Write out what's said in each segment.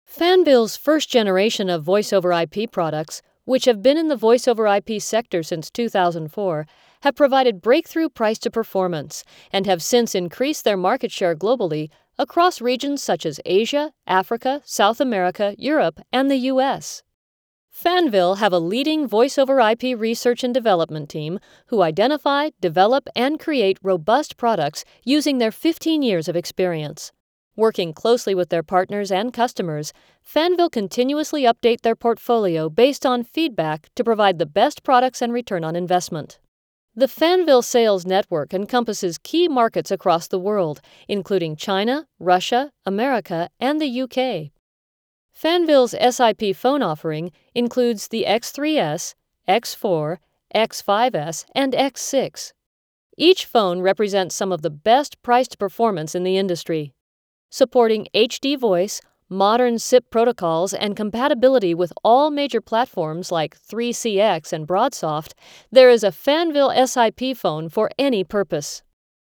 Fanville's first generation of voice-over IP products, which have been in the voice-over IP sector since 2004, have provided breakthrough price-to-performance and have since increased their market share globally across regions such as Asia, Africa, South America, Europe, and the U.S. Fanville have a leading voice-over IP research and development team who identify, develop, and create robust products using their 15 years of experience. Working closely with their partners and customers, Fanville continuously update their portfolio based on feedback to provide the best products and return on investment. The Fanville sales network encompasses key markets across the world, including China, Russia, America, and the UK. Fanville's SIP phone offering includes the X3S, X4, X5S, and X6. Each phone represents some of the best priced performance in the industry. Supporting HD voice, modern SIP protocols, and compatibility with all major platforms like 3CX and BroadSoft, there is a Fanville SIP phone for any purpose.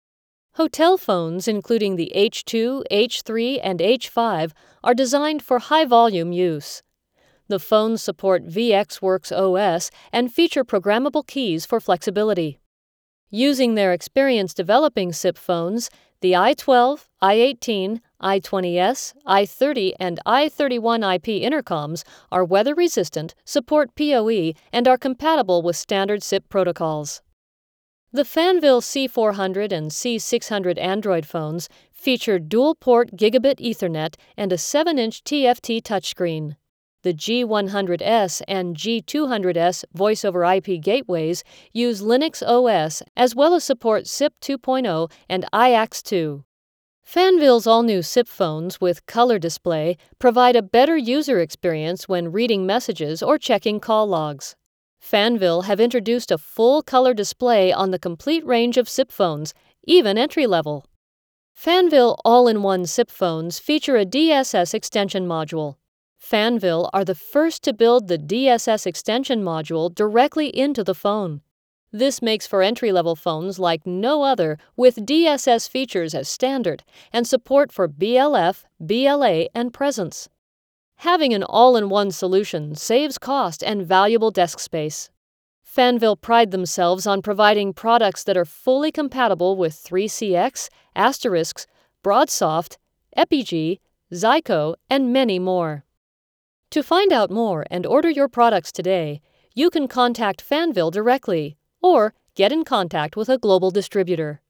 Hotel phones, including the H2, H3, and H5, are designed for high-volume use. The phones support VxWorks OS and feature programmable keys for flexibility. Using their experience developing SIP phones, the i12, i18, i20s, i30, and i31 IP intercoms are weather-resistant, support PoE, and are compatible with standard SIP protocols. The Fanville C400 and C600 Android phones feature dual-port gigabit Ethernet and a 7-inch TFT touchscreen. The G100S and G200S voice-over IP gateways use Linux OS as well as support SIP 2.0 and IAX2. Fanville's all-new SIP phones with color display provide a better user experience when reading messages or checking call logs. Fanville have introduced a full color display on the complete range of SIP phones, even entry-level. Fanville all-in-one SIP phones feature a DSS extension module. Fanville are the first to build the DSS extension module directly into the phone. This makes for entry-level phones like no other with DSS features as standard and support for BLF, BLA, and presence. Having an all-in-one solution saves cost and valuable desk space. Fanville pride themselves on providing products that are fully compatible with 3CX, Asterisks, BroadSoft, Epigee, Zyco, and many more. To find out more and order your products today, you can contact Fanville directly or get in contact with a global distributor.